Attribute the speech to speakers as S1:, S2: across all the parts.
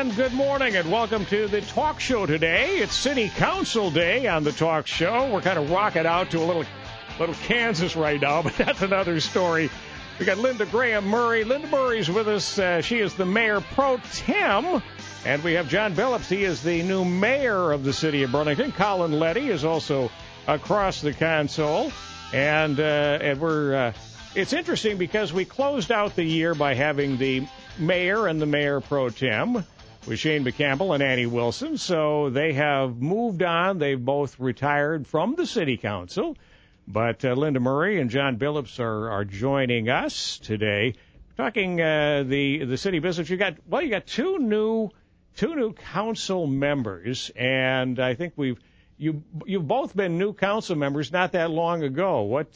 S1: and good morning, and welcome to the talk show today. It's City Council Day on the talk show. We're kind of rocking out to a little Kansas right now, but that's another story. We got Linda Graham Murray. Linda Murray's with us. She is the mayor pro tem. And we have John Billups. He is the new mayor of the city of Burlington. Colin Letty is also across the console. And it's interesting because we closed out the year by having the mayor and the mayor pro tem with Shane McCampbell and Annie Wilson. So they have moved on. They've both retired from the city council. But Linda Murray and John Billups are joining us today, talking the city business. You got two new council members, and I think you've both been new council members not that long ago.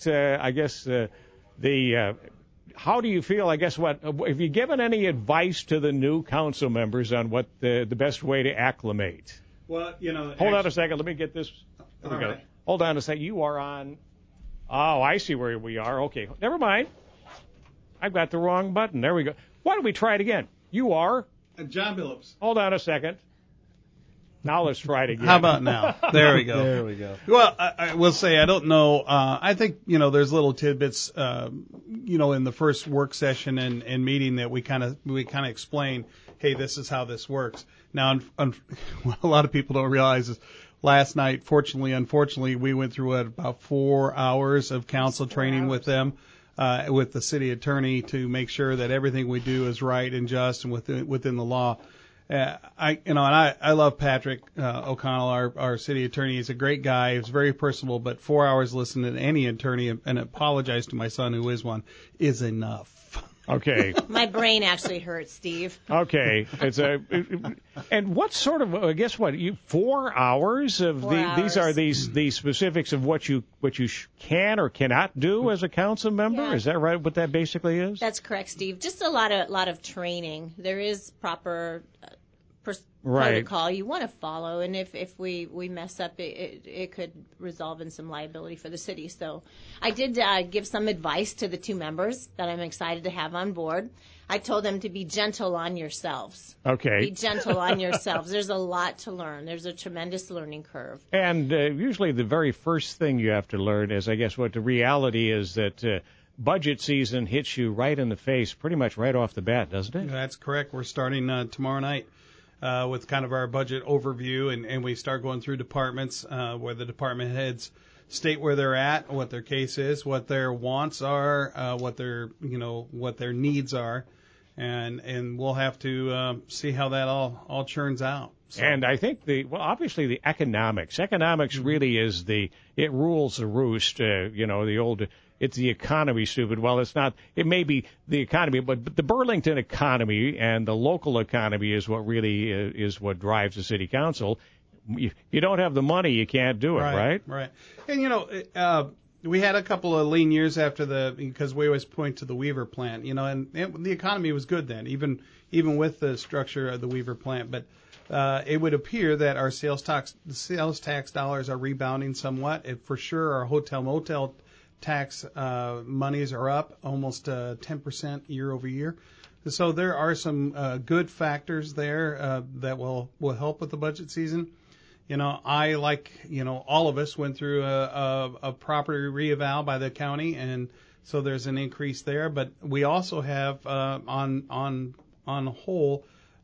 S1: How do you feel? I guess have you given any advice to the new council members on what the best way to acclimate?
S2: Well,
S1: hold on a second. Let me get this. There we go.
S2: Right.
S1: Hold on a second. You are on. Oh, I see where we are. Okay, never mind. I've got the wrong button. There we go. Why don't we try it again? You are
S2: John Billups.
S1: Hold on a second. Now let's try it again.
S2: How about now? There we go.
S3: There we go.
S2: Well, I will say I don't know. I think there's little tidbits. In the first work session and meeting that we kind of explain. Hey, this is how this works. Now, what a lot of people don't realize is last night, unfortunately, we went through about 4 hours of council training with them. With the city attorney to make sure that everything we do is right and just and within the law. I love Patrick O'Connell, our city attorney. He's a great guy. He's very personable, but 4 hours listening to any attorney and apologize to my son, who is one, is enough.
S1: Okay.
S4: My brain actually hurts, Steve.
S1: Okay. And what sort of, 4 hours of
S4: 4 hours.
S1: These are these specifics of what you can or cannot do as a council member?
S4: Yeah.
S1: Is that right? What that basically is?
S4: That's correct, Steve. Just a lot of training. There is proper
S1: right.
S4: protocol you want to follow, and if we mess up, it could resolve in some liability for the city. So I did give some advice to the two members that I'm excited to have on board. I told them to be gentle on yourselves.
S1: Okay.
S4: Be gentle on yourselves. There's a lot to learn. There's a tremendous learning curve.
S1: And usually the very first thing you have to learn is, I guess, what the reality is that budget season hits you right in the face pretty much right off the bat, doesn't it?
S2: That's correct. We're starting tomorrow night. With kind of our budget overview, and we start going through departments where the department heads state where they're at, what their case is, what their wants are, what their needs are, and we'll have to see how that all churns out. So.
S1: And I think obviously the economics really is it rules the roost. The old. It's the economy, stupid. Well, it's not. It may be the economy, but the Burlington economy and the local economy is what really is what drives the city council. If you don't have the money, you can't do it, right?
S2: Right. And we had a couple of lean years because we always point to the Weaver plant, and the economy was good then, even with the structure of the Weaver plant, but. It would appear that our sales tax dollars are rebounding somewhat. For sure, our hotel motel tax monies are up almost 10% year over year. So there are some good factors there that will help with the budget season. I all of us went through a property reeval by the county, and so there's an increase there. But we also have on the whole.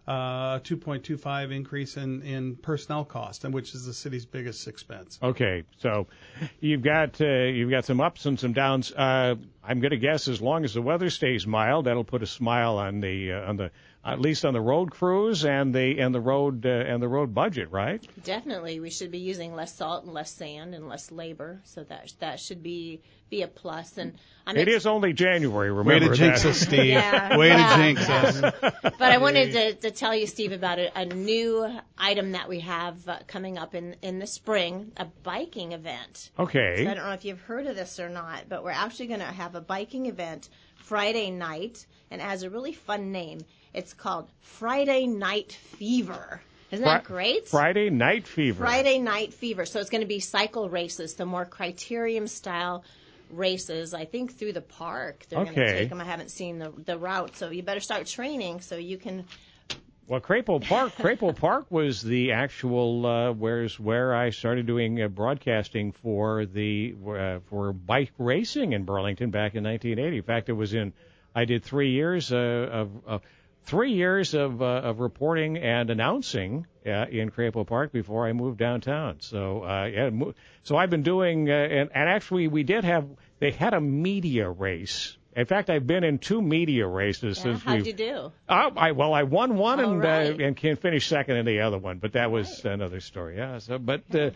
S2: 2.25 increase in personnel cost, which is the city's biggest expense.
S1: Okay, so you've got some ups and some downs. I'm going to guess as long as the weather stays mild, that'll put a smile on the at least on the road crews and the road budget, right?
S4: Definitely, we should be using less salt and less sand and less labor, so that should be a plus. And
S1: it is only January. Remember
S2: Way to jinx us, Steve.
S4: Yeah,
S2: Way to jinx us.
S4: But I wanted to tell you, Steve, about a new item that we have coming up in the spring, a biking event.
S1: Okay.
S4: So I don't know if you've heard of this or not, but we're actually going to have a biking event Friday night, and it has a really fun name. It's called Friday Night Fever. Isn't that great?
S1: Friday Night Fever.
S4: Friday Night Fever. So it's going to be cycle races, the more criterium-style races, I think, through the park. They're going to take them. I haven't seen the route, so you better start training so you can
S1: Well, Crapo Park was the actual where I started doing broadcasting for bike racing in Burlington back in 1980. In fact, I did 3 years of 3 years of reporting and announcing in Crapo Park before I moved downtown. So so I've been doing and actually they had a media race. In fact, I've been in 2 media races since
S4: How'd you do?
S1: I won one
S4: Right.
S1: and can finish second in the other one, but that was another story. Yeah. So, but the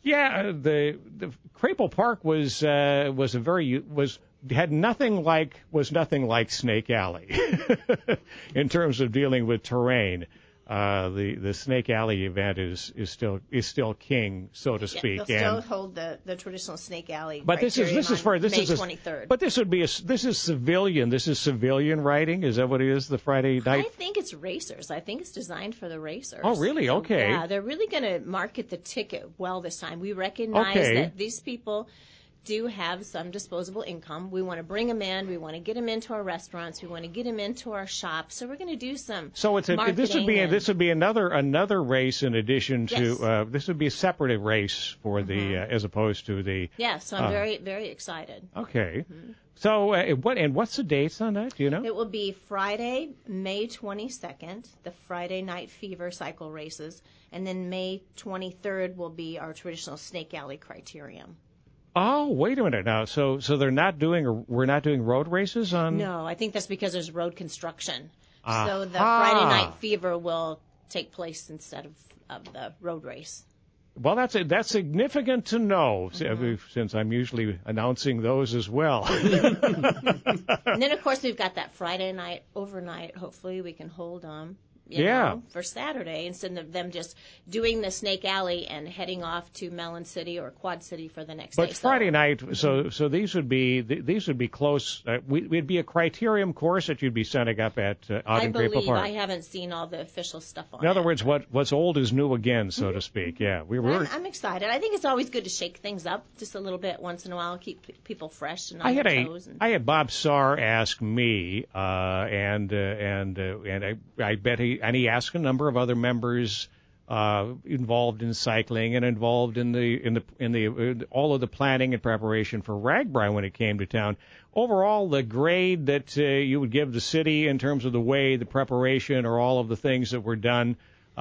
S1: Crapo Park was nothing like Snake Alley in terms of dealing with terrain. The Snake Alley event is still king, so to speak.
S4: They'll still hold the traditional Snake Alley.
S1: But this is
S4: May 23rd.
S1: But this is civilian. This is civilian riding. Is that what it is? The Friday night.
S4: I think it's racers. I think it's designed for the racers.
S1: Oh, really? Okay.
S4: Yeah, they're really going to market the ticket well this time. We recognize that these people do have some disposable income. We want to bring them in. We want to get them into our restaurants. We want to get them into our shops. So we're going to do some.
S1: So this would be another race in addition to this would be a separate race for the as opposed to the.
S4: Yeah. So I'm very, very excited.
S1: Okay. Mm-hmm. So what's the dates on that? Do you know?
S4: It will be Friday, May 22nd, the Friday Night Fever cycle races, and then May 23rd will be our traditional Snake Alley criterium.
S1: Oh, wait a minute now. So we're not doing road races on?
S4: No, I think that's because there's road construction. So the Friday Night Fever will take place instead of the road race.
S1: Well, that's significant to know, since I'm usually announcing those as well.
S4: And then, of course, we've got that Friday night overnight. Hopefully, we can hold them. You know, for Saturday, instead of them just doing the Snake Alley and heading off to Mellon City or Quad City for the next day.
S1: But Friday night, so these would be close. It'd be a criterium course that you'd be setting up at out in Crapo Park.
S4: I haven't seen all the official stuff on it.
S1: In other words, what's old is new again, so to speak. Yeah,
S4: I'm excited. I think it's always good to shake things up just a little bit once in a while, keep people fresh and on their toes.
S1: I had Bob Saar ask me, and I bet he asked a number of other members involved in cycling and involved in all of the planning and preparation for RAGBRAI when it came to town. Overall, the grade that you would give the city in terms of the way, the preparation, or all of the things that were done.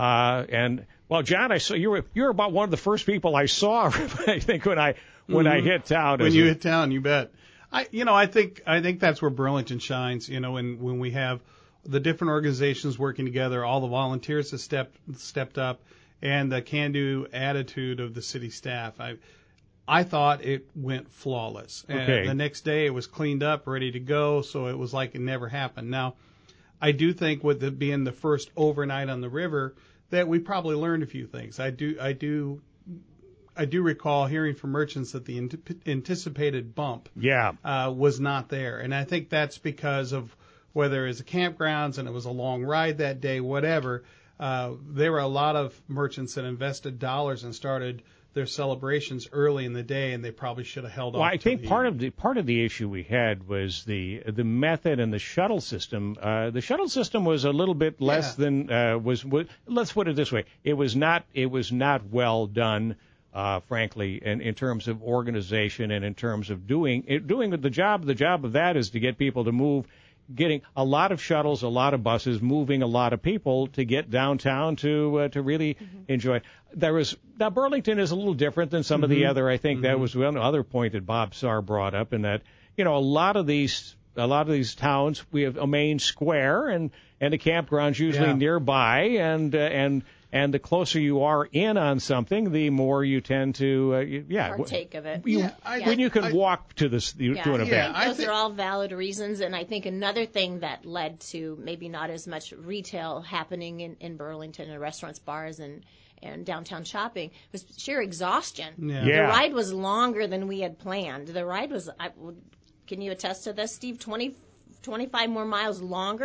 S1: And well, John, I saw you're about one of the first people I saw. I think when I hit town.
S2: When you hit town, you bet. I think that's where Burlington shines. When we have the different organizations working together, all the volunteers have stepped up, and the can-do attitude of the city staff. I thought it went flawless.
S1: Okay.
S2: And the next day it was cleaned up, ready to go, so it was like it never happened. Now, I do think with it being the first overnight on the river that we probably learned a few things. I do recall hearing from merchants that the anticipated bump was not there, and I think that's because of whether it's a campgrounds and it was a long ride that day, whatever. There were a lot of merchants that invested dollars and started their celebrations early in the day, and they probably should have held off.
S1: Well, I think part of the issue we had was the method and the shuttle system. The shuttle system was a little bit less than was. Let's put it this way: it was not well done. Frankly, in terms of organization and in terms of doing the job. The job of that is to get people to move. Getting a lot of shuttles, a lot of buses, moving a lot of people to get downtown to really enjoy. Now Burlington is a little different than some of the other. I think that was one other point that Bob Saar brought up, in that a lot of these towns, we have a main square and the campgrounds usually nearby, and the closer you are in on something, the more you tend to
S4: partake of it.
S1: When you can walk to an event.
S4: Those are all valid reasons, and I think another thing that led to maybe not as much retail happening in Burlington and restaurants, bars, and downtown shopping was sheer exhaustion.
S2: Yeah.
S4: The ride was longer than we had planned. The ride was, can you attest to this, Steve, 25 more miles longer.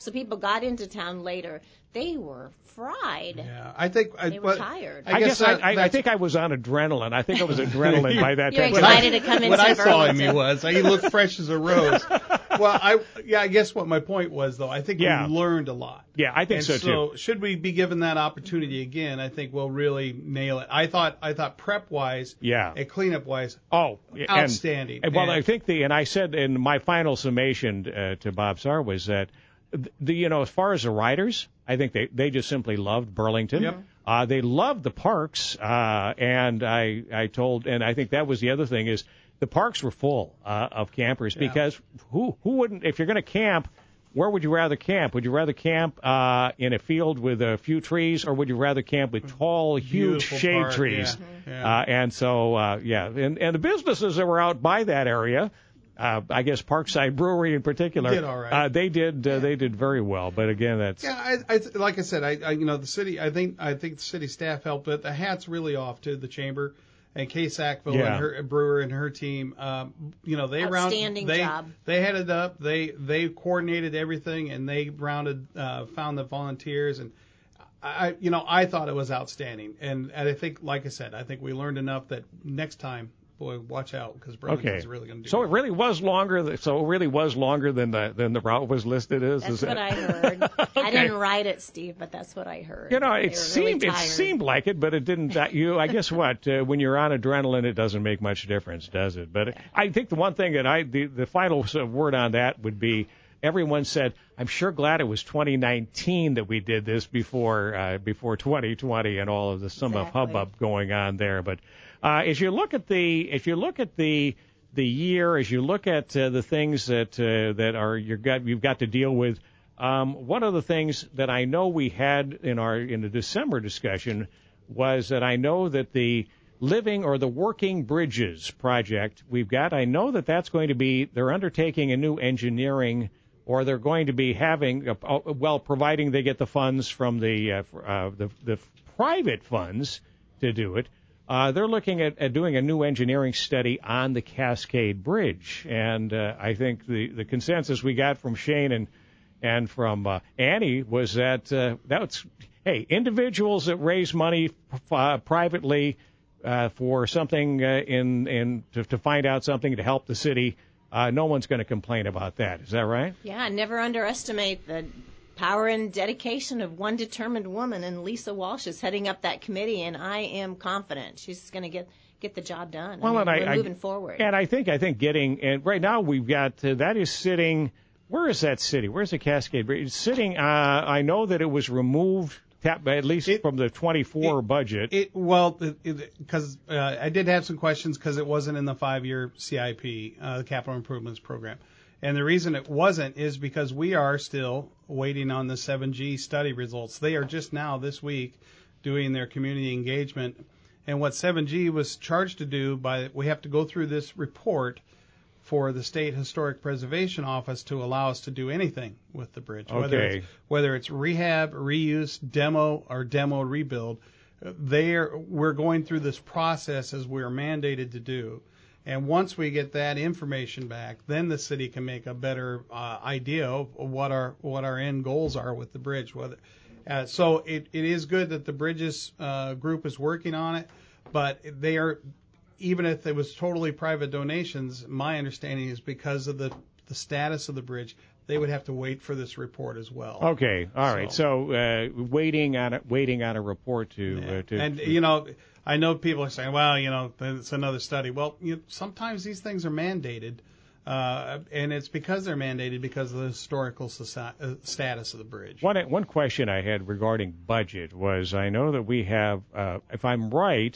S4: So people got into town later. They were fried.
S2: Yeah, I think
S4: They were tired.
S1: I guess I think I was on adrenaline. I think I was adrenaline by that
S4: You're
S1: time.
S4: excited to come into
S2: What I saw him,
S4: Burlington.
S2: he looked fresh as a rose. Well, I guess what my point was, though, I think we learned a lot.
S1: Yeah, I think
S2: And
S1: so too.
S2: So should we be given that opportunity again? I think we'll really nail it. I thought prep wise, and cleanup wise, outstanding.
S1: Well, I think and I said in my final summation to Bob Sarr was that as far as the riders, I think they just simply loved Burlington.
S2: Yep.
S1: They loved the parks, and I told, and I think that was the other thing is the parks were full of campers because who wouldn't, if you're going to camp, where would you rather camp? Would you rather camp in a field with a few trees, or would you rather camp with tall, huge shade trees? And so, and the businesses that were out by that area, I guess Parkside Brewery in particular,
S2: did all right.
S1: They did very well. But again, that's
S2: like I said, the city. I think the city staff helped, but the hat's really off to the chamber and Kay Sackville and her brewer and her team. They
S4: outstanding job.
S2: They headed up. They coordinated everything, and they found the volunteers, and I thought it was outstanding. And I think, like I said, I think we learned enough that next time, boy, watch out, because Burlington's really going to do
S1: so
S2: it.
S1: It really was longer than the route was listed as.
S4: That's what I heard. I didn't write it, Steve, but that's what I heard.
S1: It seemed like it, but it didn't. I guess what when you're on adrenaline, it doesn't make much difference, does it? But I think the one thing that the final word on that would be. Everyone said, "I'm sure glad it was 2019 that we did this before 2020 and all of the hubbub going on there." But as you look at the year, as you look at the things that you've got to deal with, one of the things that I know we had in the December discussion was that I know that the Living or the Working Bridges project I know that's going to be they're undertaking a new engineering. Or they're going to be having, providing they get the funds from the private funds to do it. They're looking at doing a new engineering study on the Cascade Bridge, and I think the consensus we got from Shane and from Annie was that individuals that raise money privately for something to find out something to help the city. No one's going to complain about that. Is that right?
S4: Yeah, never underestimate the power and dedication of one determined woman, and Lisa Walsh is heading up that committee, and I am confident she's going to get the job done.
S1: Well,
S4: we're moving forward.
S1: And I think and right now we've got that is sitting. Where is that sitting? Where's the Cascade Bridge? It's sitting. I know that it was removed. At least from the 24 budget.
S2: Because I did have some questions because it wasn't in the 5-year CIP, the Capital Improvements Program. And the reason it wasn't is because we are still waiting on the 7G study results. They are just now this week doing their community engagement. And what 7G was charged to do we have to go through this report for the State Historic Preservation Office to allow us to do anything with the bridge, whether it's rehab, reuse, demo rebuild. We're going through this process as we're mandated to do. And once we get that information back, then the city can make a better idea of what our end goals are with the bridge. So it is good that the Bridges group is working on it, but they are. Even if it was totally private donations, my understanding is because of the status of the bridge, they would have to wait for this report as well.
S1: Okay, all right. So waiting on a report to.
S2: And I know people are saying, well, it's another study. Well, sometimes these things are mandated, and it's because they're mandated because of the historical status of the bridge.
S1: One question I had regarding budget was I know that we have, if I'm right,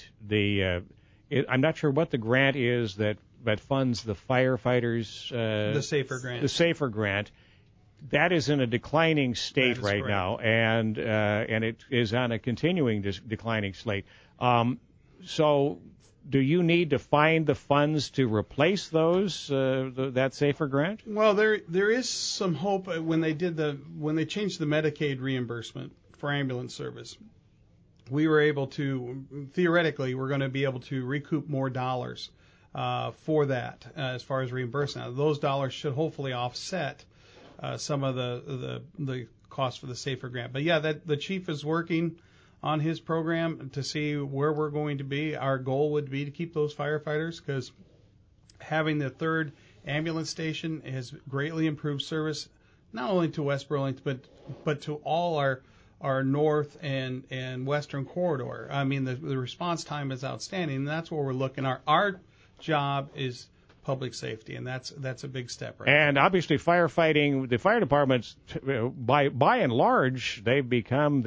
S1: I'm not sure what the grant is that funds the firefighters.
S2: The SAFER grant.
S1: The SAFER grant. That is in a declining state right correct. Now, and it is on a continuing declining slate. So, do you need to find the funds to replace those that SAFER grant?
S2: Well, there is some hope when they changed the Medicaid reimbursement for ambulance service. We were able to, theoretically, we're going to be able to recoup more dollars for that as far as reimbursement. Those dollars should hopefully offset some of the cost for the SAFER grant. But yeah, the chief is working on his program to see where we're going to be. Our goal would be to keep those firefighters, because having the third ambulance station has greatly improved service, not only to West Burlington, but to all our north and western corridor. I mean, the response time is outstanding, and that's where we're looking. Our job is public safety, and that's a big step right
S1: And obviously firefighting, the fire departments, by and large, they've become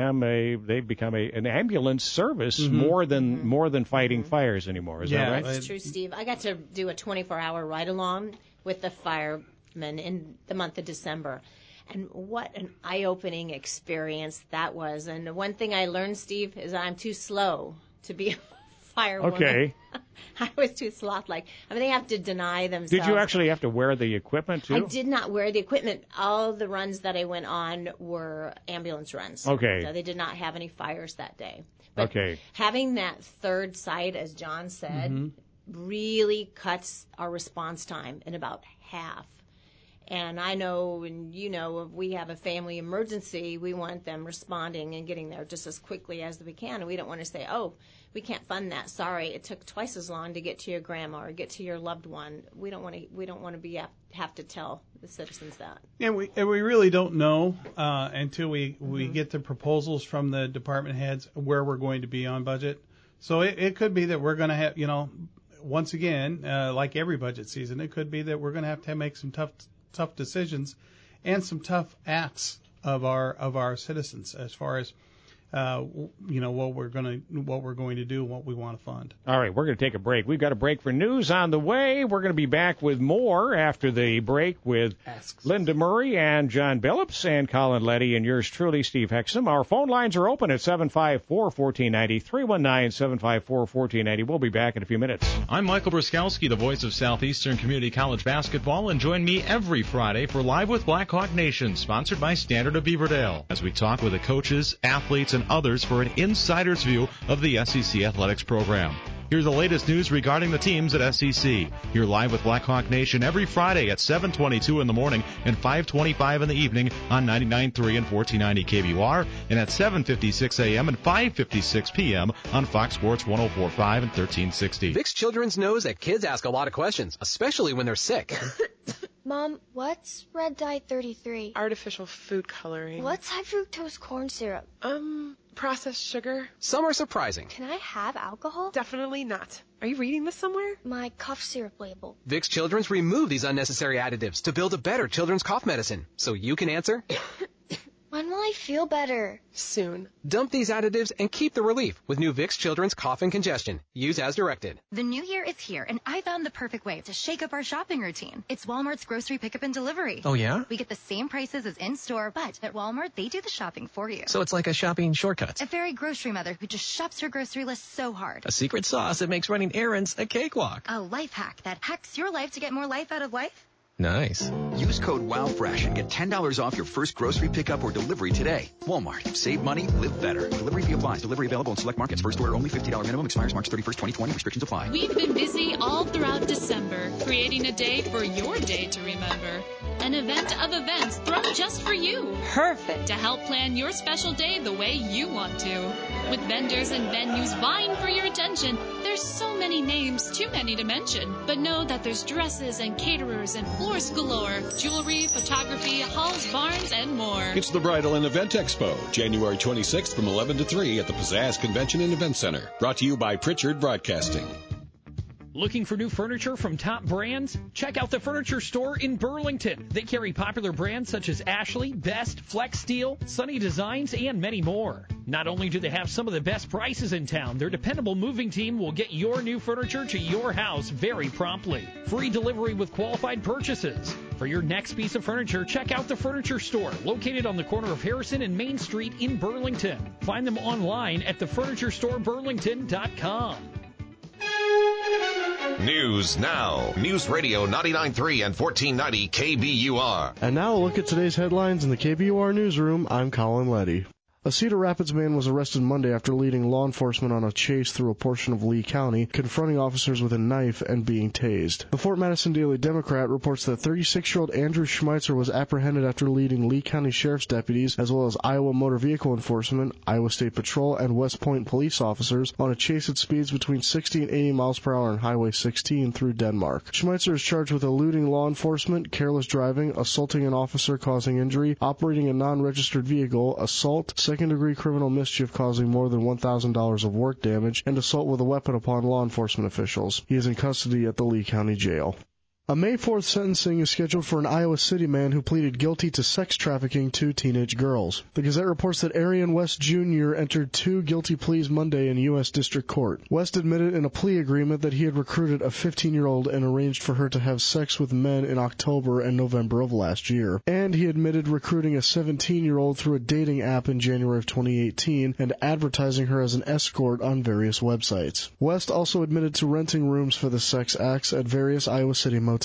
S1: an ambulance service more than fighting fires anymore. Is that right?
S4: That's true, Steve. I got to do a 24-hour ride-along with the firemen in the month of December. And what an eye-opening experience that was. And the one thing I learned, Steve, is I'm too slow to be a firewoman.
S1: Okay.
S4: I was too sloth-like. I mean, they have to deny themselves.
S1: Did you actually have to wear the equipment, too?
S4: I did not wear the equipment. All the runs that I went on were ambulance runs.
S1: Okay.
S4: So they did not have any fires that day. But
S1: okay.
S4: Having that third site, as John said, really cuts our response time in about half. And I know, and you know, if we have a family emergency, we want them responding and getting there just as quickly as we can. And we don't want to say, oh, we can't fund that. Sorry, it took twice as long to get to your grandma or get to your loved one. We don't want to have to tell the citizens that.
S2: And we really don't know until we get the proposals from the department heads where we're going to be on budget. So it could be that we're going to have, once again, like every budget season, it could be that we're going to have make some tough decisions and some tough acts of our citizens as far as what we're going to do and what we want to fund.
S1: All right, we're going to take a break. We've got a break for news on the way. We're going to be back with more after the break with Linda Murray and John Billups and Colin Letty and yours truly, Steve Hexum. Our phone lines are open at 754-1490, 319-754-1490. We'll be back in a few minutes.
S3: I'm Michael Bruskowski, the voice of Southeastern Community College basketball, and join me every Friday for Live with Blackhawk Nation, sponsored by Standard of Beaverdale, as we talk with the coaches, athletes, and others for an insider's view of the SEC athletics program. Hear the latest news regarding the teams at SEC. Hear Live with Blackhawk Nation every Friday at 7:22 in the morning and 5:25 in the evening on 99.3 and 1490 KBUR, and at 7:56 a.m. and 5:56 p.m. on Fox Sports 104.5 and 1360.
S5: Vicks Children's knows that kids ask a lot of questions, especially when they're sick.
S6: Mom, what's red dye 33?
S7: Artificial food coloring.
S6: What's high fructose corn syrup?
S7: Processed sugar.
S5: Some are surprising.
S6: Can I have alcohol?
S7: Definitely not. Are you reading this somewhere?
S6: My cough syrup label.
S5: Vicks Children's remove these unnecessary additives to build a better children's cough medicine. So you can answer.
S6: When will I feel better?
S7: Soon.
S5: Dump these additives and keep the relief with new Vicks Children's Cough and Congestion. Use as directed.
S8: The new year is here, and I found the perfect way to shake up our shopping routine. It's Walmart's grocery pickup and delivery.
S9: Oh, yeah?
S8: We get the same prices as in-store, but at Walmart, they do the shopping for you.
S9: So it's like a shopping shortcut.
S8: A very grocery mother who just shops her grocery list so hard.
S9: A secret sauce that makes running errands a cakewalk.
S8: A life hack that hacks your life to get more life out of life.
S9: Nice.
S10: Use code WOWFRESH and get $10 off your first grocery pickup or delivery today. Walmart. Save money. Live better. Delivery fee applies. Delivery available in select markets. First order only. $50 minimum. Expires March 31st, 2020. Restrictions apply.
S11: We've been busy all throughout December, creating a day for your day to remember. An event of events thrown just for you.
S7: Perfect.
S11: To help plan your special day the way you want to. With vendors and venues vying for your attention, there's so many names, too many to mention. But know that there's dresses and caterers and floors galore, jewelry, photography, halls, barns, and more.
S12: It's the Bridal and Event Expo, January 26th from 11 to 3 at the Pizzazz Convention and Event Center. Brought to you by Pritchard Broadcasting.
S13: Looking for new furniture from top brands? Check out the Furniture Store in Burlington. They carry popular brands such as Ashley, Best, Flex Steel, Sunny Designs, and many more. Not only do they have some of the best prices in town, their dependable moving team will get your new furniture to your house very promptly. Free delivery with qualified purchases. For your next piece of furniture, check out the Furniture Store, located on the corner of Harrison and Main Street in Burlington. Find them online at thefurniturestoreburlington.com.
S14: News now. News Radio 99.3 and 1490 KBUR.
S15: And now a look at today's headlines in the KBUR newsroom. I'm Colin Letty. A Cedar Rapids man was arrested Monday after leading law enforcement on a chase through a portion of Lee County, confronting officers with a knife and being tased. The Fort Madison Daily Democrat reports that 36-year-old Andrew Schmeitzer was apprehended after leading Lee County Sheriff's deputies, as well as Iowa Motor Vehicle Enforcement, Iowa State Patrol, and West Point police officers on a chase at speeds between 60 and 80 miles per hour on Highway 16 through Denmark. Schmeitzer is charged with eluding law enforcement, careless driving, assaulting an officer causing injury, operating a non-registered vehicle, assault, second-degree criminal mischief causing more than $1,000 of work damage, and assault with a weapon upon law enforcement officials. He is in custody at the Lee County Jail. A May 4th sentencing is scheduled for an Iowa City man who pleaded guilty to sex trafficking 2 teenage girls. The Gazette reports that Arian West Jr. entered 2 guilty pleas Monday in U.S. District Court. West admitted in a plea agreement that he had recruited a 15-year-old and arranged for her to have sex with men in October and November of last year. And he admitted recruiting a 17-year-old through a dating app in January of 2018 and advertising her as an escort on various websites. West also admitted to renting rooms for the sex acts at various Iowa City motels.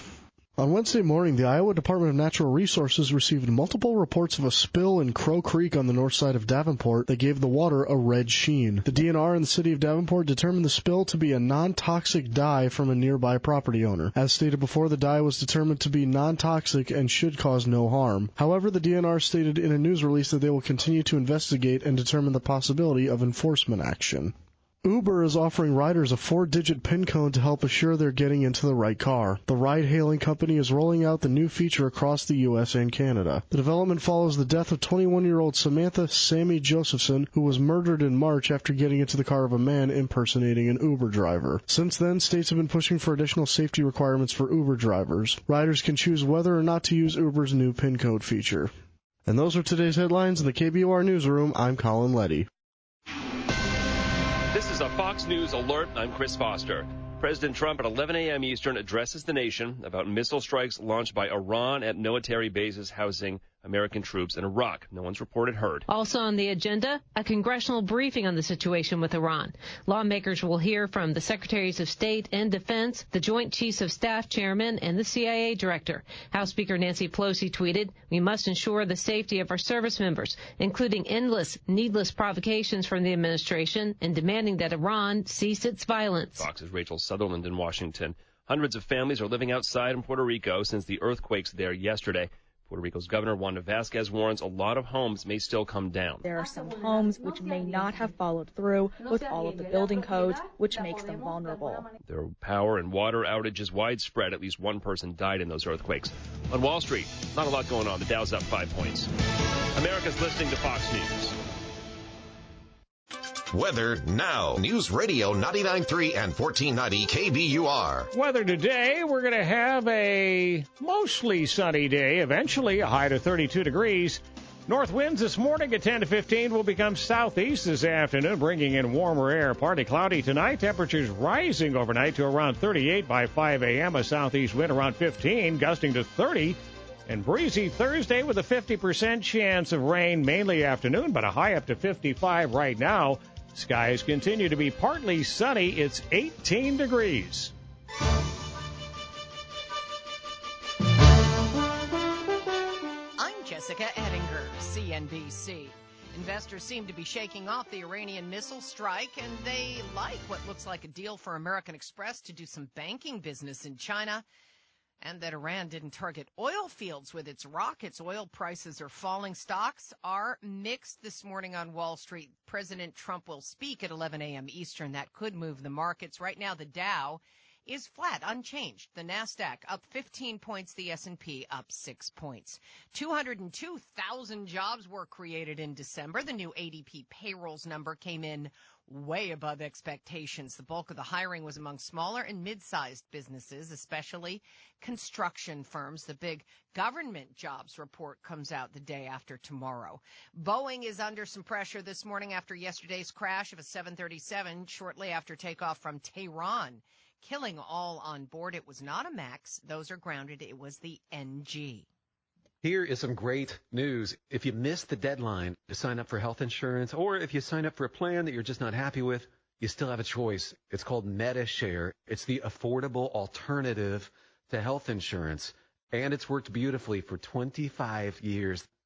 S15: On Wednesday morning, the Iowa Department of Natural Resources received multiple reports of a spill in Crow Creek on the north side of Davenport that gave the water a red sheen. The DNR and the city of Davenport determined the spill to be a non-toxic dye from a nearby property owner. As stated before, the dye was determined to be non-toxic and should cause no harm. However, the DNR stated in a news release that they will continue to investigate and determine the possibility of enforcement action. Uber is offering riders a 4-digit PIN code to help assure they're getting into the right car. The ride-hailing company is rolling out the new feature across the U.S. and Canada. The development follows the death of 21-year-old Samantha Sammy Josephson, who was murdered in March after getting into the car of a man impersonating an Uber driver. Since then, states have been pushing for additional safety requirements for Uber drivers. Riders can choose whether or not to use Uber's new PIN code feature. And those are today's headlines in the KBOR Newsroom. I'm Colin Letty.
S16: This is a Fox News alert. I'm Chris Foster. President Trump at 11 a.m. Eastern addresses the nation about missile strikes launched by Iran at military bases housing American troops in Iraq. No one's reported hurt.
S17: Also on the agenda, a congressional briefing on the situation with Iran. Lawmakers will hear from the Secretaries of State and Defense, the Joint Chiefs of Staff Chairman, and the CIA Director. House Speaker Nancy Pelosi tweeted, "We must ensure the safety of our service members, including endless, needless provocations from the administration and demanding that Iran cease its violence."
S16: Fox's Rachel Sutherland in Washington. Hundreds of families are living outside in Puerto Rico since the earthquakes there yesterday. Puerto Rico's Governor Wanda Vasquez warns a lot of homes may still come down.
S18: There are some homes which may not have followed through with all of the building codes, which makes them vulnerable.
S16: There are power and water outages widespread. At least one person died in those earthquakes. On Wall Street, not a lot going on. The Dow's up 5 points. America's listening to Fox News.
S14: Weather now. News Radio 99.3 and 1490 KBUR.
S1: Weather today, we're going to have a mostly sunny day. Eventually, a high to 32 degrees. North winds this morning at 10 to 15 will become southeast this afternoon, bringing in warmer air. Partly cloudy tonight. Temperatures rising overnight to around 38 by 5 a.m. A southeast wind around 15, gusting to 30. And breezy Thursday with a 50% chance of rain, mainly afternoon, but a high up to 55 right now. Skies continue to be partly sunny. It's 18 degrees.
S19: I'm Jessica Ettinger, CNBC. Investors seem to be shaking off the Iranian missile strike, and they like what looks like a deal for American Express to do some banking business in China. And that Iran didn't target oil fields with its rockets. Oil prices are falling. Stocks are mixed this morning on Wall Street. President Trump will speak at 11 a.m. Eastern. That could move the markets. Right now, the Dow is flat, unchanged. The NASDAQ up 15 points. The S&P up 6 points. 202,000 jobs were created in December. The new ADP payrolls number came in way above expectations. The bulk of the hiring was among smaller and mid-sized businesses, especially construction firms. The big government jobs report comes out the day after tomorrow. Boeing is under some pressure this morning after yesterday's crash of a 737 shortly after takeoff from Tehran, killing all on board. It was not a MAX. Those are grounded. It was the NG.
S20: Here is some great news. If you missed the deadline to sign up for health insurance, or if you sign up for a plan that you're just not happy with, you still have a choice. It's called MediShare. It's the affordable alternative to health insurance, and it's worked beautifully for 25 years.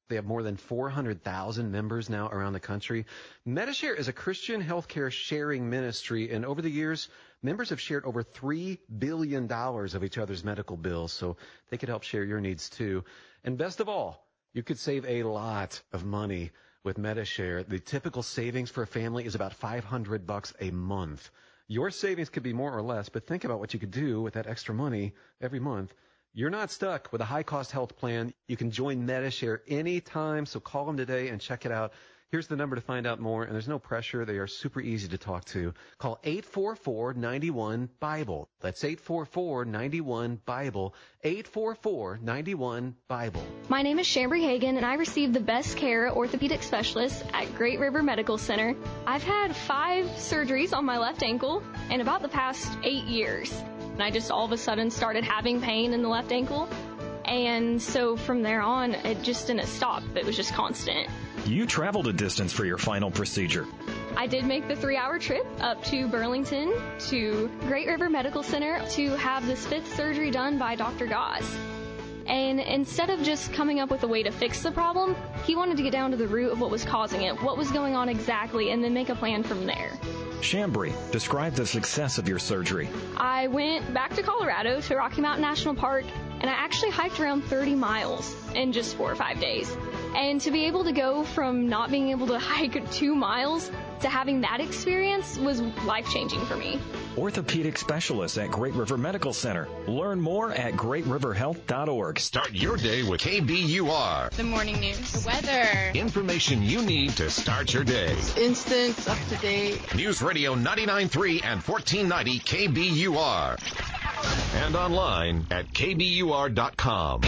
S20: They have more than 400,000 members now around the country. Medi-Share is a Christian healthcare sharing ministry, and over the years, members have shared over $3 billion of each other's medical bills, so they could help share your needs too. And best of all, you could save a lot of money with Medi-Share. The typical savings for a family is about $500 a month. Your savings could be more or less, but think about what you could do with that extra money every month. You're not stuck with a high-cost health plan. You can join Medi-Share anytime, so call them today and check it out. Here's the number to find out more, and there's no pressure. They are super easy to talk to. Call 844-91-BIBLE. That's 844-91-BIBLE. 844-91-BIBLE.
S21: My name is Chambry Hagan, and I received the best care orthopedic specialist at Great River Medical Center. I've had 5 surgeries on my left ankle in about the past 8 years. And I just all of a sudden started having pain in the left ankle. And so from there on, it just didn't stop. It was just constant.
S22: You traveled a distance for your final procedure.
S21: I did make the 3-hour trip up to Burlington to Great River Medical Center to have this 5th surgery done by Dr. Goss. And instead of just coming up with a way to fix the problem, he wanted to get down to the root of what was causing it, what was going on exactly, and then make a plan from there.
S22: Chambry, describe the success of your surgery.
S21: I went back to Colorado to Rocky Mountain National Park, and I actually hiked around 30 miles in just 4 or 5 days. And to be able to go from not being able to hike 2 miles to having that experience was life-changing for me.
S22: Orthopedic specialists at Great River Medical Center. Learn more at greatriverhealth.org.
S14: Start your day with KBUR.
S23: The morning news. The weather.
S14: Information you need to start your day.
S23: Instant, up to date.
S14: News Radio 99.3 and 1490 KBUR. And online at KBUR.com.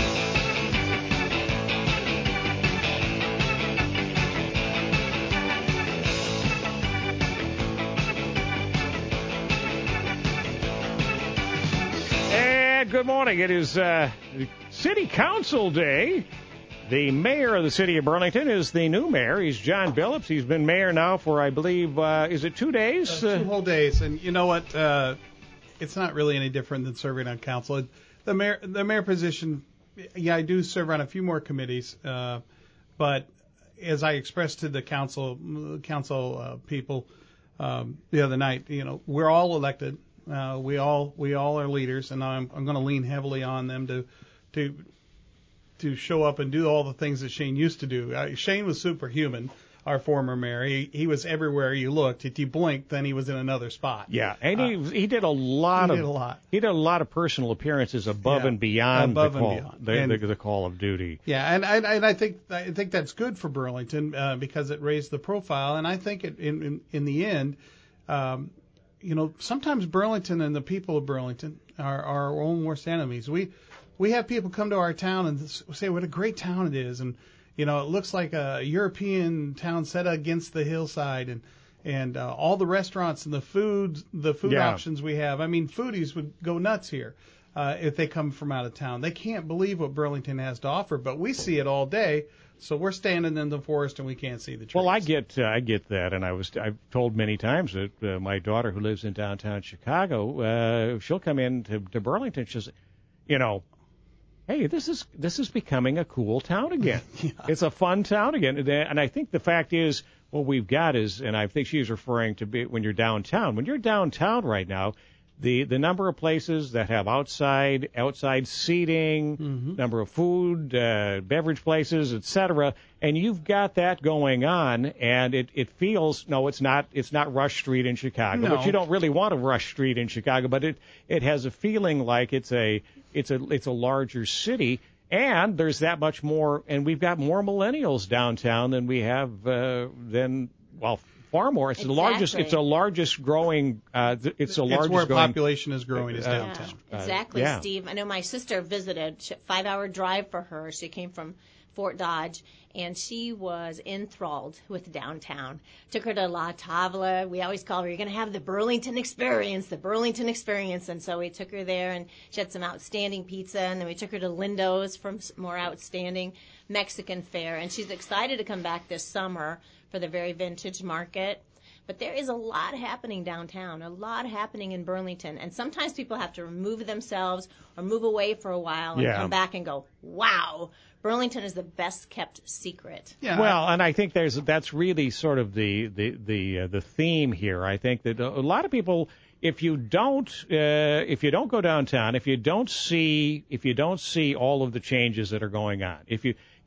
S1: Good morning. It is City Council Day. The mayor of the city of Burlington is the new mayor. He's John Billups. He's been mayor now for, I believe, is it 2 days?
S2: 2 whole days. And you know what? It's not really any different than serving on council. The mayor position, yeah, I do serve on a few more committees. But as I expressed to the council people the other night, you know, we're all elected. We all are leaders, and I'm going to lean heavily on them to show up and do all the things that Shane used to do. Shane was superhuman, our former mayor. He was everywhere you looked. If you blinked, then he was in another spot.
S1: Yeah, and he did a lot. He did a lot of personal appearances above and beyond the call of duty.
S2: Yeah, and I think that's good for Burlington because it raised the profile, and I think in the end. You know, sometimes Burlington and the people of Burlington are our own worst enemies. We have people come to our town and say what a great town it is, and you know, it looks like a European town set against the hillside, and all the restaurants and the food options we have. I mean, foodies would go nuts here if they come from out of town. They can't believe what Burlington has to offer, but we see it all day. So we're standing in the forest and we can't see the trees.
S1: Well, I get that, and I've told many times that my daughter who lives in downtown Chicago, she'll come in to Burlington. She'll say, you know, hey, this is becoming a cool town again. Yeah. It's a fun town again, and I think the fact is what we've got is, and I think she's referring to when you're downtown. When you're downtown right now. The number of places that have outside seating, number of food, beverage places, etc., and you've got that going on, and it feels it's not Rush Street in Chicago, but you don't really want a Rush Street in Chicago, but it has a feeling like it's a larger city, and there's that much more, and we've got more millennials downtown than we have far more. It's the largest growing. It's where
S2: population is growing is downtown.
S4: Exactly, Steve. I know my sister visited. 5-hour drive for her. She came from Fort Dodge, and she was enthralled with downtown. Took her to La Tavola. We always call her, you're going to have the Burlington experience. And so we took her there, and she had some outstanding pizza, and then we took her to Lindo's from more outstanding Mexican fare, and she's excited to come back this summer for the very vintage market. But there is a lot happening downtown, a lot happening in Burlington. And sometimes people have to remove themselves or move away for a while and come back and go, wow, Burlington is the best kept secret.
S2: Yeah.
S1: Well, and I think that's really sort of the theme here. I think that a lot of people, if you don't go downtown, if you don't see all of the changes that are going on, if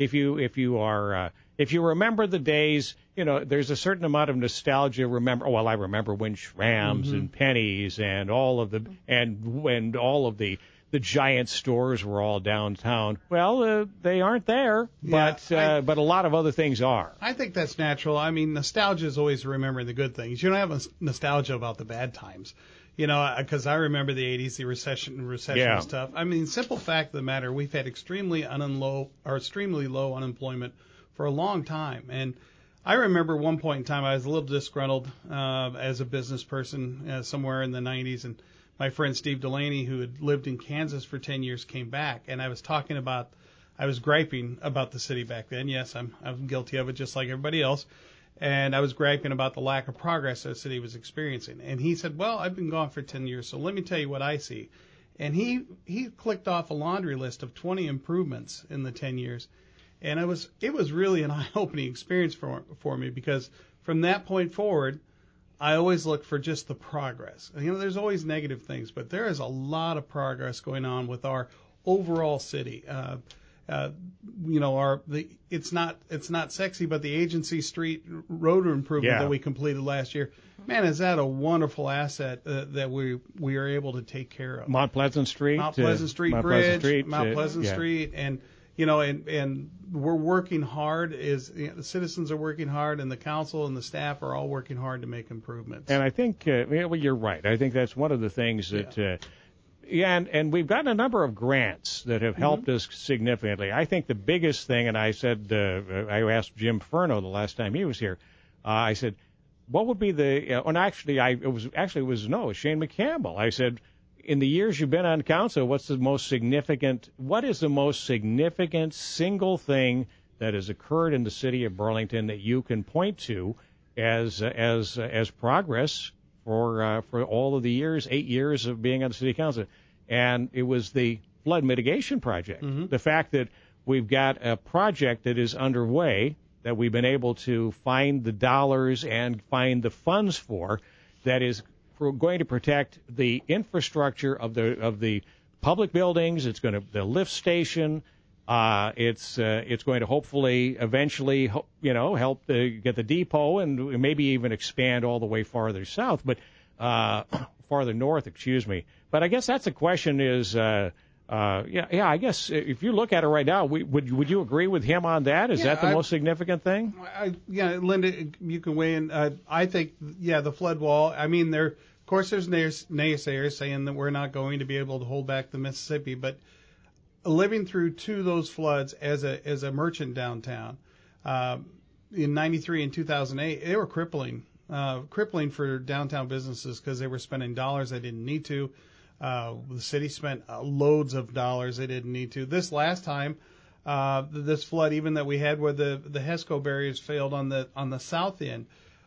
S1: you remember the days, there's a certain amount of nostalgia. I remember when Schramm's and Penny's and all of the when all of the giant stores were all downtown. Well, they aren't there, but a lot of other things are.
S2: I think that's natural. I mean, nostalgia is always remembering the good things. You don't have nostalgia about the bad times, because I remember the 80s, the recession stuff. I mean, simple fact of the matter, we've had extremely low unemployment for a long time. And I remember one point in time I was a little disgruntled as a business person somewhere in the 90s, and my friend Steve Delaney, who had lived in Kansas for 10 years, came back, and I was griping about the city back then. Yes, I'm guilty of it just like everybody else. And I was griping about the lack of progress the city was experiencing. And he said, well, I've been gone for 10 years, so let me tell you what I see. And he clicked off a laundry list of 20 improvements in the 10 years. And it was really an eye-opening experience for me, because from that point forward, I always look for just the progress. There's always negative things, but there is a lot of progress going on with our overall city. It's not sexy, but the Agency Street road improvement that we completed last year, man, is that a wonderful asset that we are able to take care of.
S1: Mount Pleasant Street
S2: Bridge, Mount Pleasant Street, and we're working hard. The citizens are working hard, and the council and the staff are all working hard to make improvements.
S1: And I think, you're right. I think that's one of the things that, and we've gotten a number of grants that have helped us significantly. I think the biggest thing, and I said, I asked Jim Furno the last time he was here. I said, what would be the? It was Shane McCampbell. I said, in the years you've been on council, what is the most significant single thing that has occurred in the city of Burlington that you can point to as progress for all of the years, 8 years of being on the city council? And it was the flood mitigation project. The fact that we've got a project that is underway that we've been able to find the dollars and find the funds for, that is going to protect the infrastructure of the public buildings. It's going to the lift station. It's going to hopefully eventually help get the depot and maybe even expand all the way farther south, but farther north. Excuse me. But I guess that's the question. Is I guess if you look at it right now, would you agree with him on that? Is that the most significant thing?
S2: Linda, you can weigh in. I think the flood wall. I mean, of course, there's naysayers saying that we're not going to be able to hold back the Mississippi, but living through two of those floods as a merchant downtown in '93 and 2008, they were crippling for downtown businesses because they were spending dollars they didn't need to. The city spent loads of dollars they didn't need to. This last time, this flood, even that we had where the HESCO barriers failed on the south end,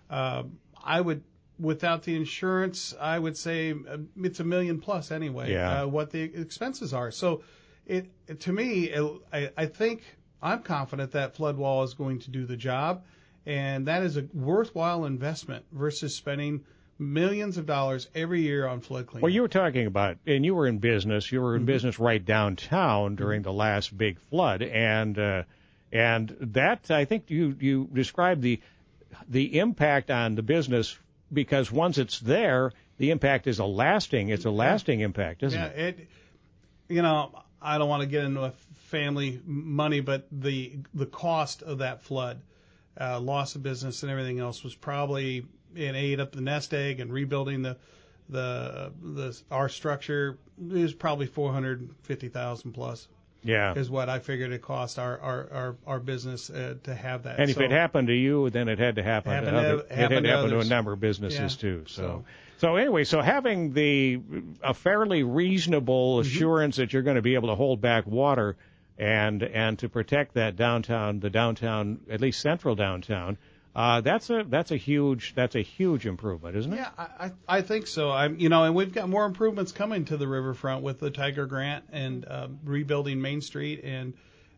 S2: without the insurance, I would say it's $1 million plus anyway. What the expenses are. So, to me, I think I'm confident that flood wall is going to do the job, and that is a worthwhile investment versus spending millions of dollars every year on flood cleanup.
S1: Well, you were talking about, and you were in business. You were in business right downtown during the last big flood, and that, I think you described the impact on the business, because once it's there, the impact is a lasting impact, isn't it?
S2: I don't want to get into family money, but the cost of that flood, loss of business and everything else, was probably, and ate up the nest egg and rebuilding our structure, is probably $450,000 plus.
S1: Yeah,
S2: is what I figured it cost our business to have that.
S1: And if it happened to you, then it had to happen to a number of businesses too. So anyway, having a fairly reasonable assurance that you're going to be able to hold back water and to protect that downtown, at least central downtown, that's a huge improvement, isn't it?
S2: Yeah, I think so. And we've got more improvements coming to the riverfront with the Tiger Grant and rebuilding Main Street and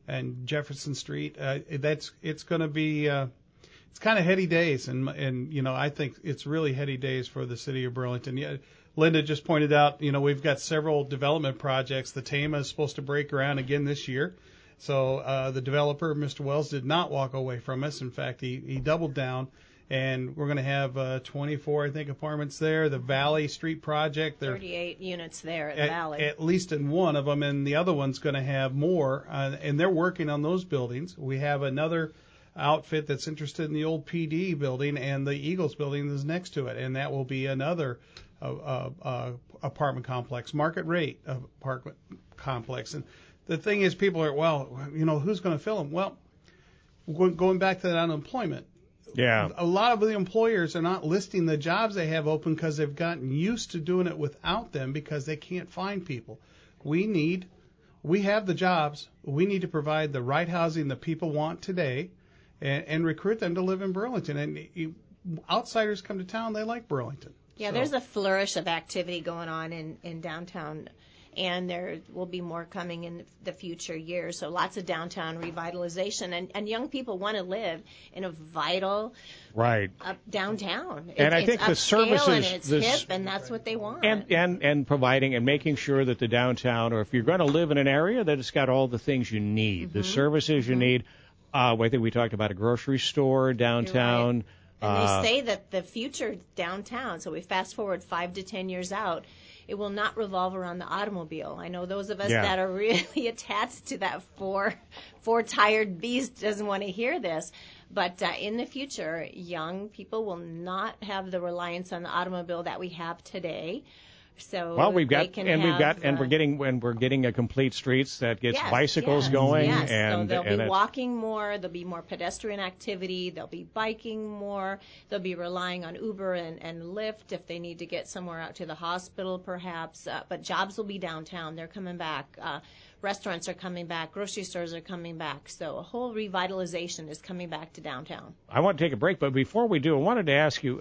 S2: and Jefferson Street. It's going to be it's kind of heady days, and you know, I think it's really heady days for the city of Burlington. Yeah, Linda just pointed out, you know, we've got several development projects. The TAMA is supposed to break ground again this year. So the developer, Mr. Wells, did not walk away from us. In fact, he doubled down, and we're going to have 24, I think, apartments there. The Valley Street project,
S4: 38 units there at Valley.
S2: At least in one of them, and the other one's going to have more, and they're working on those buildings. We have another outfit that's interested in the old PD building, and the Eagles building is next to it, and that will be another apartment complex, market rate apartment complex. And the thing is, people are, well, you know, who's going to fill them? Well, going back to that unemployment,
S1: yeah, a
S2: lot of the employers are not listing the jobs they have open because they've gotten used to doing it without them because they can't find people. We have the jobs. We need to provide the right housing that people want today, and recruit them to live in Burlington. And outsiders come to town, they like Burlington.
S4: Yeah, there's a flourish of activity going on in downtown, and there will be more coming in the future years. So lots of downtown revitalization, and young people want to live in a vital downtown.
S1: And I think the services,
S4: and it's hip, and that's what they want.
S1: And providing and making sure that the downtown, or if you're going to live in an area, that it's got all the things you need, the services you need. I think we talked about a grocery store downtown.
S4: And they say that the future downtown, so we fast forward 5 to 10 years out, it will not revolve around the automobile. I know those of us that are really attached to that four-tired beast doesn't want to hear this. But in the future, young people will not have the reliance on the automobile that we have today. So we're getting a complete streets that gets bicycles going. Yes.
S1: And
S4: so they'll be walking more. There'll be more pedestrian activity. They'll be biking more. They'll be relying on Uber and Lyft if they need to get somewhere out to the hospital, perhaps. But jobs will be downtown. They're coming back. Restaurants are coming back. Grocery stores are coming back. So a whole revitalization is coming back to downtown.
S1: I want to take a break, but before we do, I wanted to ask you,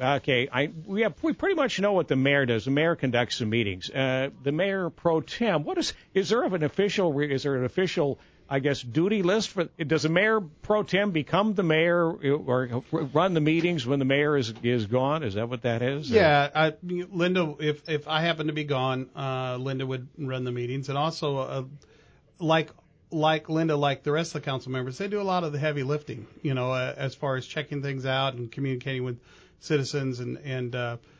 S1: we pretty much know what the mayor does. The mayor conducts some meetings. The mayor pro tem, is there an official, I guess, duty list for, does the mayor pro tem become the mayor or run the meetings when the mayor is gone? Is that what that is?
S2: Yeah, Linda, if I happen to be gone, Linda would run the meetings. And also, like Linda, like the rest of the council members, they do a lot of the heavy lifting, you know, as far as checking things out and communicating with citizens. And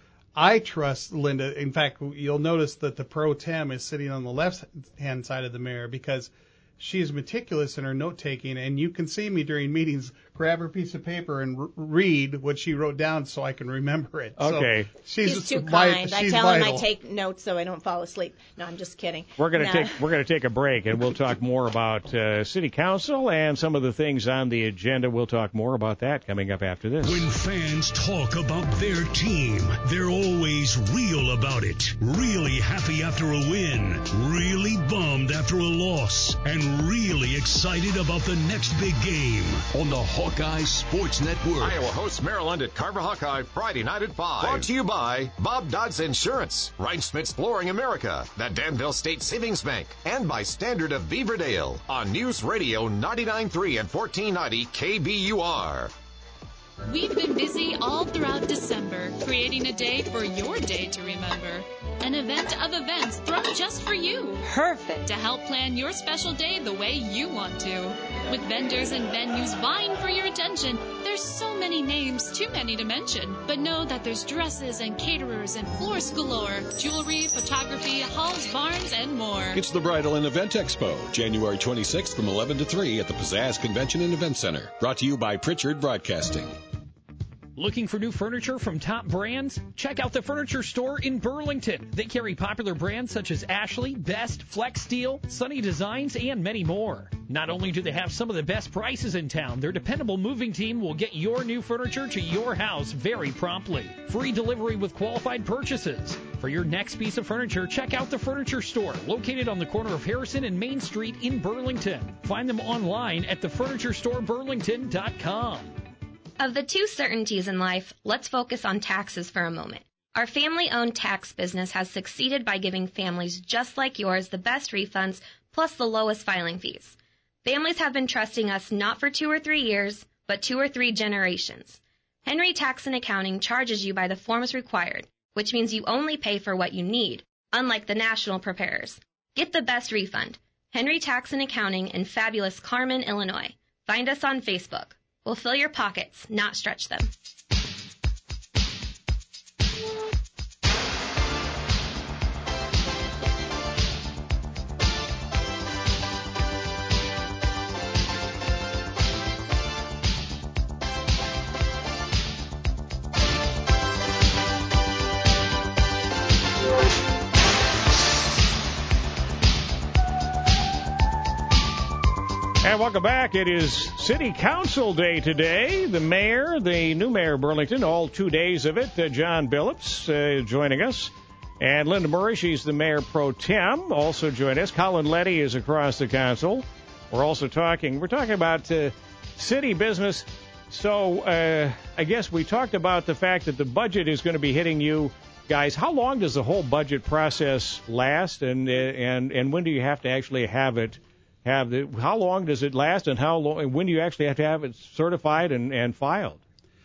S2: I trust Linda. In fact, you'll notice that the pro tem is sitting on the left-hand side of the mayor because she's meticulous in her note-taking, and you can see me during meetings grab her piece of paper and read what she wrote down so I can remember it.
S1: Okay.
S2: So
S4: she's too kind. I tell him I take notes so I don't fall asleep. No, I'm just kidding.
S1: We're going to take a break, and we'll talk more about city council and some of the things on the agenda. We'll talk more about that coming up after this.
S3: When fans talk about their team, they're always real about it. Really happy after a win, really bummed after a loss, and really excited about the next big game. On the Hawkeye Sports Network.
S14: Iowa hosts Maryland at Carver Hawkeye Friday night at 5. Brought to you by Bob Dodds Insurance, Rhinesmith's Flooring America, the Danville State Savings Bank, and by Standard of Beaverdale on News Radio 99.3 and 1490 KBUR.
S11: We've been busy all throughout December, creating a day for your day to remember. An event of events thrown just for you.
S5: Perfect.
S11: To help plan your special day the way you want to. With vendors and venues vying for your attention, there's so many names, too many to mention. But know that there's dresses and caterers and floors galore, jewelry, photography, halls, barns, and more.
S12: It's the Bridal and Event Expo, January 26th from 11 to 3 at the Pizzazz Convention and Event Center. Brought to you by Pritchard Broadcasting.
S13: Looking for new furniture from top brands? Check out the Furniture Store in Burlington. They carry popular brands such as Ashley, Best, Flex Steel, Sunny Designs, and many more. Not only do they have some of the best prices in town, their dependable moving team will get your new furniture to your house very promptly. Free delivery with qualified purchases. For your next piece of furniture, check out the Furniture Store, located on the corner of Harrison and Main Street in Burlington. Find them online at thefurniturestoreburlington.com.
S5: Of the two certainties in life, let's focus on taxes for a moment. Our family-owned tax business has succeeded by giving families just like yours the best refunds plus the lowest filing fees. Families have been trusting us not for 2 or 3 years, but 2 or 3 generations. Henry Tax and Accounting charges you by the forms required, which means you only pay for what you need, unlike the national preparers. Get the best refund. Henry Tax and Accounting in fabulous Carmen, Illinois. Find us on Facebook. We'll fill your pockets, not stretch them.
S1: And welcome back. It is City Council Day today. The mayor, the new mayor of Burlington, all 2 days of it, John Billups, joining us. And Linda Murray, she's the mayor pro tem, also joining us. Colin Letty is across the council. We're talking about city business. So I guess we talked about the fact that the budget is going to be hitting you guys. How long does the whole budget process last, and when do you have to actually have it? How long does it last, and when do you actually have to have it certified and filed?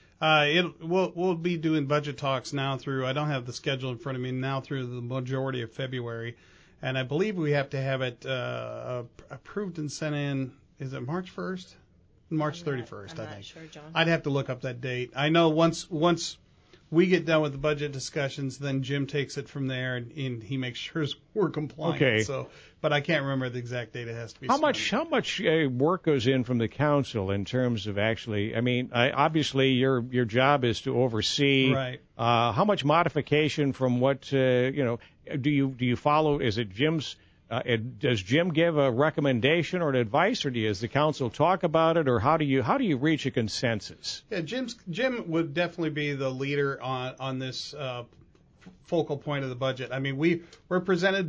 S2: We'll be doing budget talks now through, I don't have the schedule in front of me, now through the majority of February. And I believe we have to have it approved and sent in, is it March 1st? March 31st, I think.
S4: Sure, John.
S2: I'd have to look up that date. I know once we get done with the budget discussions, then Jim takes it from there and he makes sure we're compliant.
S1: Okay.
S2: So, but I can't remember the exact date it has to be.
S1: How much work goes in from the council in terms of actually? I mean, obviously your job is to oversee.
S2: Right.
S1: How much modification from what do you follow? Is it Jim's? Does Jim give a recommendation or an advice, or does the council talk about it, or how do you reach a consensus?
S2: Yeah, Jim would definitely be the leader on this focal point of the budget. I mean, we're presented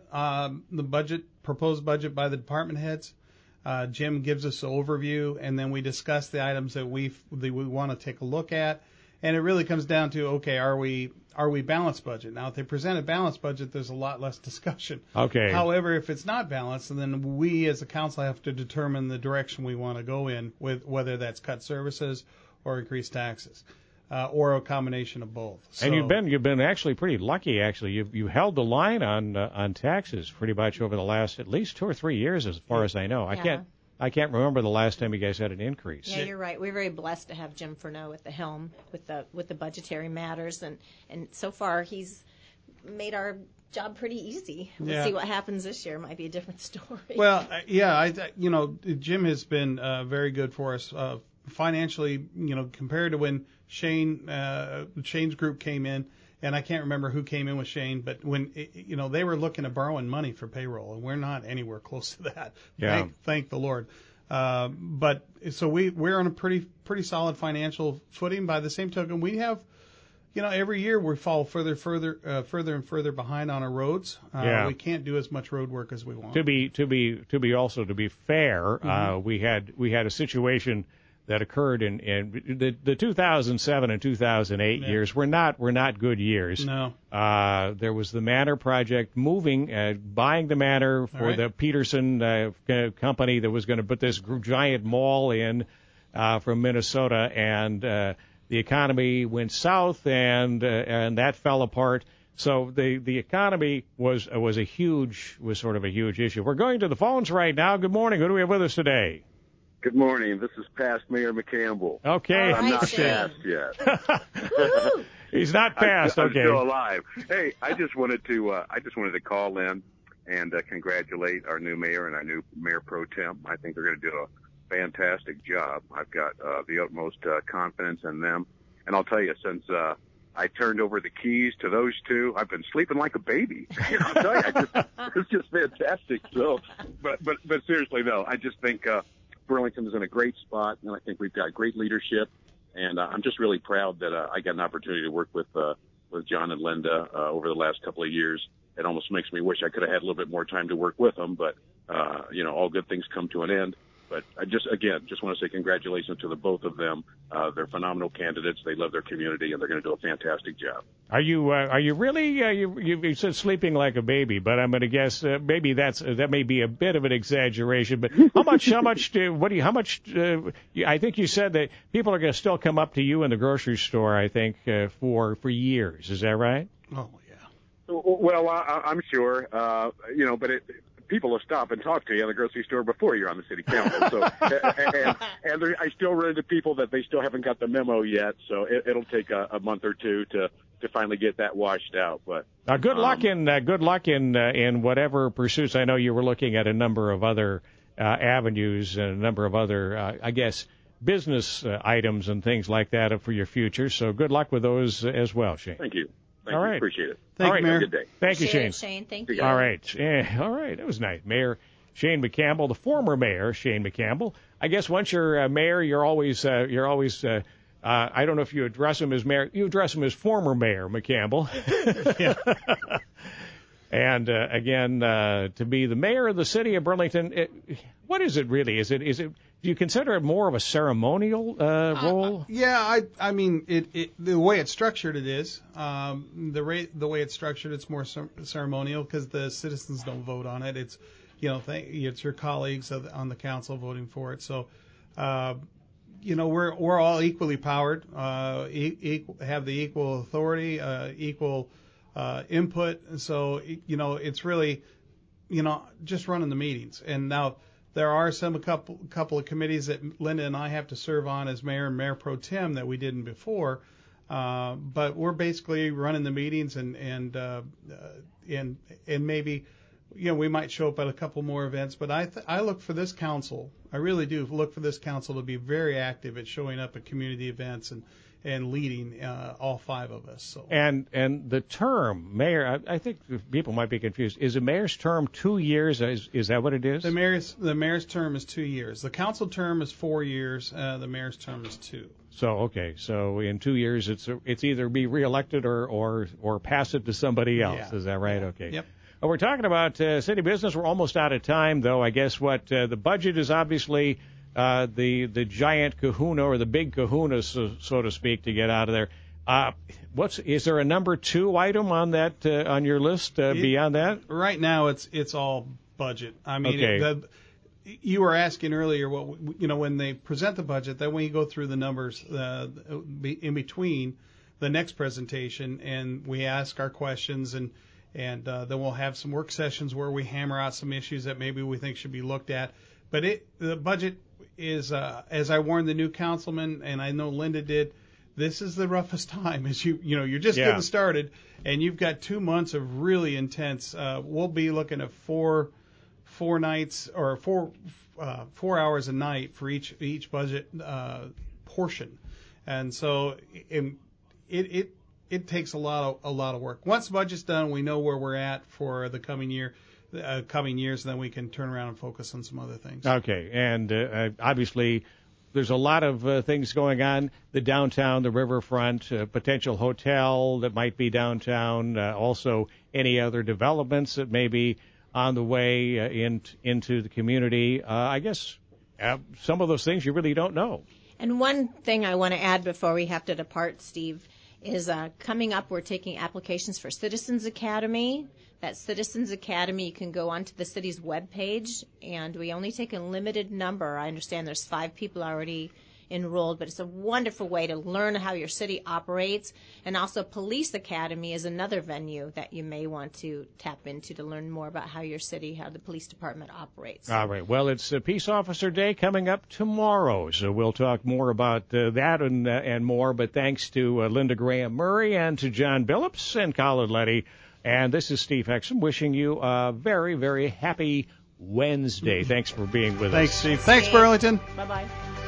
S2: the proposed budget by the department heads. Jim gives us an overview, and then we discuss the items that we want to take a look at. And it really comes down to, okay, are we balanced budget? Now, if they present a balanced budget, there's a lot less discussion.
S1: Okay.
S2: However, if it's not balanced, then we as a council have to determine the direction we want to go in, with whether that's cut services or increase taxes, or a combination of both. So,
S1: and you've been actually pretty lucky. Actually, you held the line on taxes pretty much over the last at least 2 or 3 years, as far as I know.
S4: Yeah.
S1: I can't remember the last time you guys had an increase.
S4: Yeah, you're right. We're very blessed to have Jim Furneaux at the helm with the budgetary matters, and so far he's made our job pretty easy. We'll see what happens this year. Might be a different story.
S2: Well, Jim has been very good for us financially. Compared to when Shane's group came in. And I can't remember who came in with Shane, but when they were looking at borrowing money for payroll, and we're not anywhere close to that.
S1: Yeah.
S2: Thank the Lord. But so we're on a pretty solid financial footing. By the same token, we have, every year we fall further and further behind on our roads. We can't do as much road work as we want.
S1: To be fair,
S2: Mm-hmm.
S1: we had a situation that occurred in the 2007 and 2008 years were not good years.
S2: No.
S1: There was the Manor project buying the Manor for the Peterson company that was going to put this giant mall in from Minnesota, and the economy went south, and that fell apart. So the economy was sort of a huge issue. We're going to the phones right now. Good morning. Who do we have with us today?
S6: Good morning. This is past Mayor McCampbell.
S1: Okay.
S6: I'm not passed yet.
S1: He's not passed.
S6: I'm
S1: Okay.
S6: still alive. Hey, I just wanted to call in and congratulate our new mayor and our new mayor pro tem. I think they're going to do a fantastic job. I've got the utmost confidence in them. And I'll tell you, since I turned over the keys to those two, I've been sleeping like a baby. I'll tell you, it's just fantastic. So, but seriously though, I just think Burlington is in a great spot, and I think we've got great leadership. And I'm just really proud that I got an opportunity to work with John and Linda over the last couple of years. It almost makes me wish I could have had a little bit more time to work with them, but all good things come to an end. But I just want to say congratulations to the both of them. They're phenomenal candidates. They love their community, and they're going to do a fantastic job.
S1: Are you really? You said sleeping like a baby, but I'm going to guess maybe that may be a bit of an exaggeration. But how much? I think you said that people are going to still come up to you in the grocery store. I think for years. Is that right?
S2: Oh yeah.
S6: Well, I'm sure. But people will stop and talk to you in the grocery store before you're on the city council. So, and I still run into people that they still haven't got the memo yet. So it'll take a month or two to finally get that washed out. But
S1: good luck in whatever pursuits. I know you were looking at a number of other avenues and a number of other, business items and things like that for your future. So good luck with those as well, Shane.
S6: Thank you.
S1: All right.
S6: Appreciate it.
S2: Thank you, Mayor.
S6: Have a good day.
S1: Thank you, Shane.
S4: Shane. Thank you.
S1: All right. All right. That was nice. Mayor Shane McCampbell, the former mayor, Shane McCampbell. I guess once you're mayor, you're always I don't know if you address him as mayor. You address him as former mayor McCampbell. And again, to be the mayor of the city of Burlington, what is it really? Is it? Do you consider it more of a ceremonial role?
S2: Yeah, I mean, the way it's structured, it is. The way it's structured, it's more ceremonial because the citizens don't vote on it. It's, it's your colleagues on the council voting for it. So, we're all equally powered, have the equal authority, equal input. So, it's really, just running the meetings. And now, there are a couple of committees that Linda and I have to serve on as mayor and mayor pro tem that we didn't before, but we're basically running the meetings and maybe we might show up at a couple more events. But I look for this council. I really do look for this council to be very active at showing up at community events and leading all five of us. So. And
S1: the term mayor, I think people might be confused. Is a mayor's term 2 years? Is that what it is?
S2: The mayor's term is 2 years. The council term is 4 years. The mayor's term is 2.
S1: So in 2 years it's either be reelected or pass it to somebody else. Yeah. Is that right? Okay.
S2: Yep.
S1: Well, we're talking about city business. We're almost out of time, though. I guess the budget is obviously. The giant kahuna or the big kahuna, so to speak, to get out of there. Is there a number 2 item on that on your list beyond that?
S2: Right now, it's all budget. I mean,
S1: okay.
S2: You were asking earlier when they present the budget, then when you go through the numbers in between the next presentation, and we ask our questions, and then we'll have some work sessions where we hammer out some issues that maybe we think should be looked at. But the budget is, as I warned the new councilman, and I know Linda did, this is the roughest time. As you're just getting started, and you've got 2 months of really intense. We'll be looking at four nights or 4 hours a night for each budget portion, and so it takes a lot of work. Once the budget's done, we know where we're at for the coming years, then we can turn around and focus on some other things.
S1: Okay, and obviously there's a lot of things going on. The downtown, the riverfront, potential hotel that might be downtown, also any other developments that may be on the way into the community. I guess some of those things you really don't know.
S4: And one thing I want to add before we have to depart, Steve, is coming up, we're taking applications for Citizens Academy. That Citizens Academy, you can go onto the city's webpage, and we only take a limited number. I understand there's 5 people already enrolled, but it's a wonderful way to learn how your city operates. And also Police Academy is another venue that you may want to tap into to learn more about how your city, how the police department operates.
S1: All right. Well, it's Peace Officer Day coming up tomorrow, so we'll talk more about that and more. But thanks to Linda Graham Murray and to John Billups and Colin Letty. And this is Steve Hexum wishing you a very, very happy Wednesday. Thanks for being with us.
S2: Thanks, Steve. Thanks, Burlington.
S4: Bye-bye.